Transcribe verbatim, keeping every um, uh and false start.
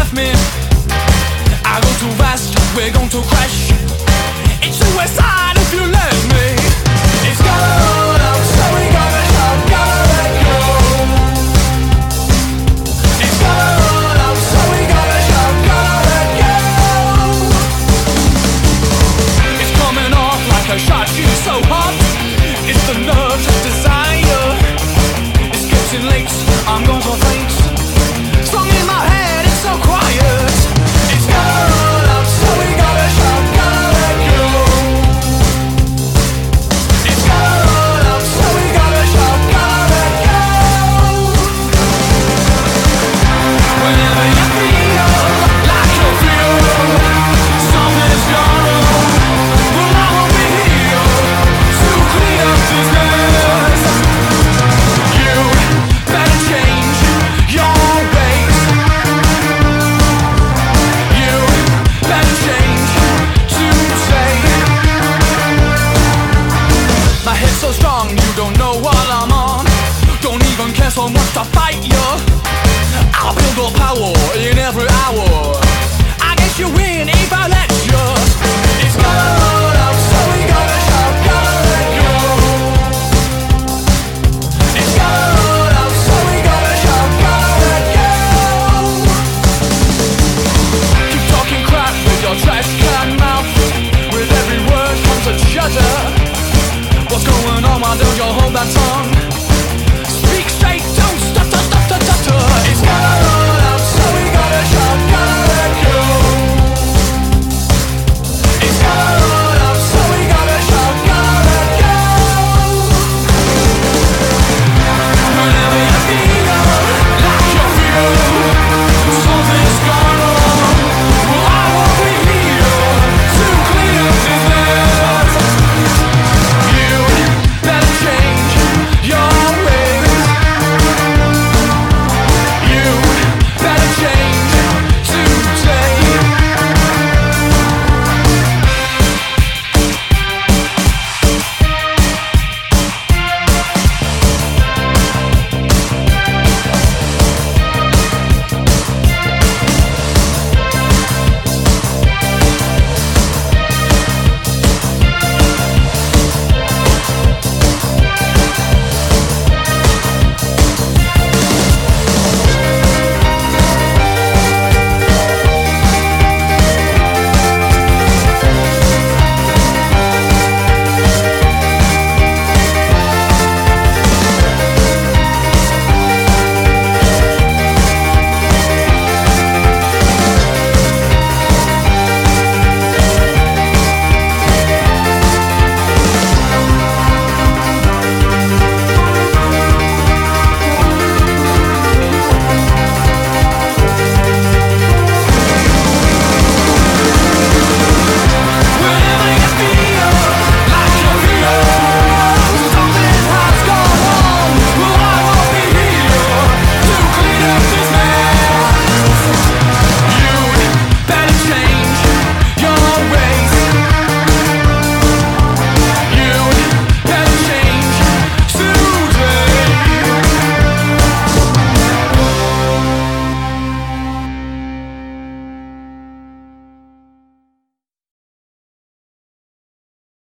left me. I go too fast, we're going to crash. It's suicide if you let me. It's gotta run out, so we gotta stop, gotta let go. It's gotta run out, so we gotta stop, gotta let go. It's coming off like a shot, she's so hot. It's the nerve of desire. It's getting late, I'm going to faint. Song in my head, it's so quiet. It's gotta run out, so we gotta stop, gotta let go. It's gotta run out, so we gotta stop, gotta let go. Whenever you feel like you feel something's gone wrong, well, I won't be here to clean up this mess. You better change your ways. You better change today. My head's so strong, you don't know what I'm on. Don't even care so much to fight you. I'll build up power in every hour. I guess you win.